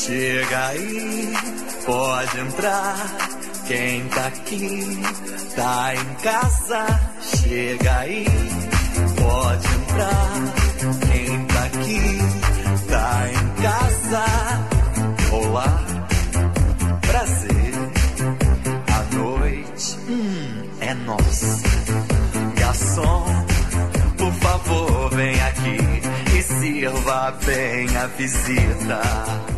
Chega aí, pode entrar. Quem tá aqui, tá em casa. Chega aí, pode entrar. Quem tá aqui, tá em casa. Olá, prazer. A noite é nossa. Garçom, por favor, vem aqui e sirva bem a visita.